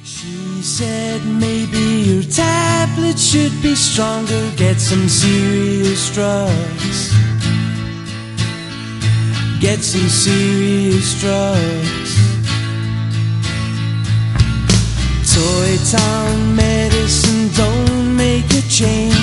She said maybe your tablet should be stronger, get some serious drugs. Get some serious drugs. Toy Town medicine don't make a change.